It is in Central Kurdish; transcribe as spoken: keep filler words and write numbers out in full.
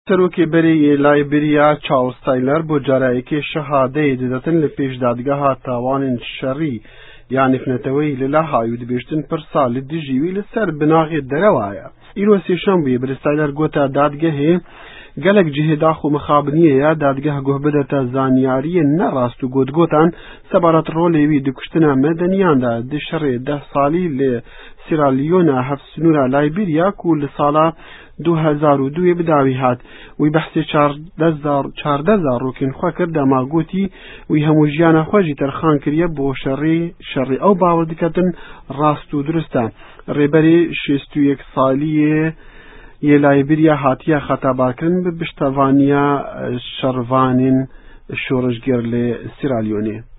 سەرۆکێبەری لایبێریا چارلز تایلەر بۆ جارایەکی شەهادەیە دەدەتن لە پێش دادگەها تاوانên شەڕی یان نفنەتەوەی لەلاهاوی و دەبێشتن پرسا li dijî wî li ser binagê derewaye. Îro sêşembeyê Bristayler gota dadgehê gelek cihê dax û mixabiniyê ye dadgeh guh bidete zanyariyên nerast û gotgotan sebarat rolê wî di kuştina medeniyan de di şerê deh salî li Sierra-Leone hevsnûra Liberya ku li sala du hezar û duyê bidawî hat. Wî behsê çardeh zarokên xwe kir dema gotî wî hemû jiyana xwe jî terxan kiriye bo şerê şerê ew bawer diketin rast û durist e. Rêberê şêst û yek saliyê yê Liberya hatiye xetebarkirin bi piştevaniya şervanên şoreşger li Sierra-Leone.